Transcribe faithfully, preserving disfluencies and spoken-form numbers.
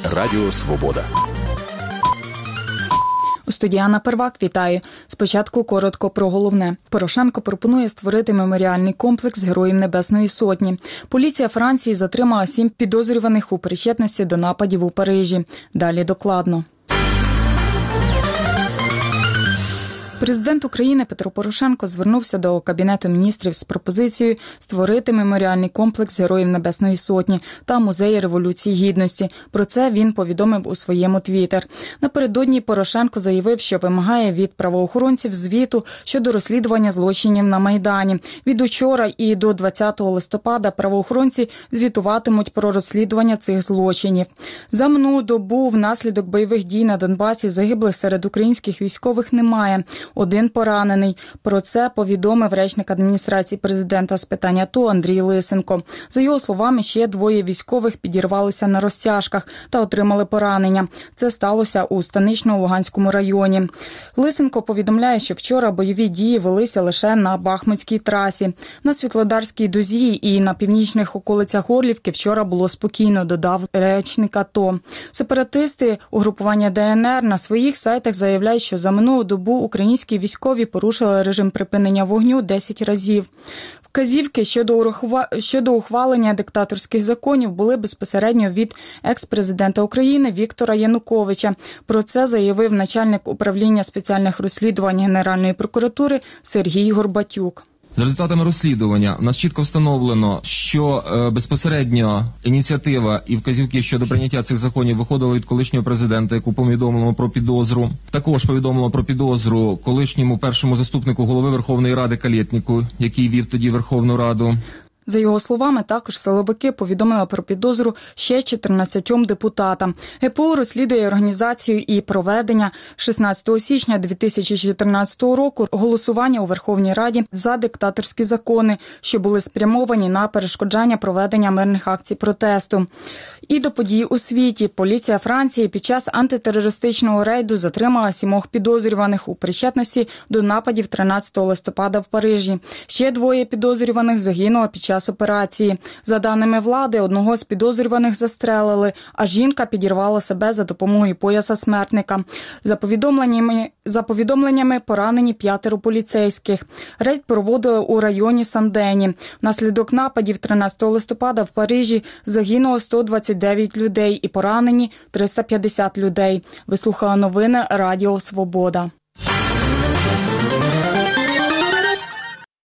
Радіо Свобода. У студії Анна Первак, вітаю. Спочатку коротко про головне. Порошенко пропонує створити меморіальний комплекс Героїв Небесної Сотні. Поліція Франції затримала сім підозрюваних у причетності до нападів у Парижі. Далі докладно. Президент України Петро Порошенко звернувся до Кабінету міністрів з пропозицією створити меморіальний комплекс Героїв Небесної Сотні та Музей Революції Гідності. Про це він повідомив у своєму твіттер. Напередодні Порошенко заявив, що вимагає від правоохоронців звіту щодо розслідування злочинів на Майдані. Від учора і до двадцятого листопада правоохоронці звітуватимуть про розслідування цих злочинів. За минулу добу внаслідок бойових дій на Донбасі загиблих серед українських військових немає. Один поранений. Про це повідомив речник адміністрації президента з питань АТО Андрій Лисенко. За його словами, ще двоє військових підірвалися на розтяжках та отримали поранення. Це сталося у Станично-Луганському районі. Лисенко повідомляє, що вчора бойові дії велися лише на Бахмутській трасі. На Світлодарській дузі і на північних околицях Горлівки вчора було спокійно, додав речник АТО. Сепаратисти угрупування ДНР на своїх сайтах заявляють, що за минулу добу українські військові порушили режим припинення вогню десять разів. Вказівки щодо, щодо ухвалення диктаторських законів були безпосередньо від екс-президента України Віктора Януковича. Про це заявив начальник управління спеціальних розслідувань Генеральної прокуратури Сергій Горбатюк. За результатами розслідування у нас чітко встановлено, що е, безпосередньо ініціатива і вказівки щодо прийняття цих законів виходили від колишнього президента, яку повідомлено про підозру. Також повідомлено про підозру колишньому першому заступнику голови Верховної Ради Калєтніку, який вів тоді Верховну Раду. За його словами, також силовики повідомили про підозру ще чотирнадцятьом депутатам. ГПУ розслідує організацію і проведення шістнадцятого січня дві тисячі чотирнадцятого року голосування у Верховній Раді за диктаторські закони, що були спрямовані на перешкоджання проведення мирних акцій протесту. І до подій у світі. Поліція Франції під час антитерористичного рейду затримала сімох підозрюваних у причетності до нападів тринадцятого листопада в Парижі. Ще двоє підозрюваних загинуло під час операції. За даними влади, одного з підозрюваних застрелили, а жінка підірвала себе за допомогою пояса смертника. За повідомленнями, за повідомленнями поранені п'ятеро поліцейських. Рейд проводили у районі Сан-Дені. Внаслідок нападів тринадцятого листопада в Парижі загинуло сто двадцять дев'ять людей і поранені триста п'ятдесят людей. Ви слухали новини Радіо Свобода.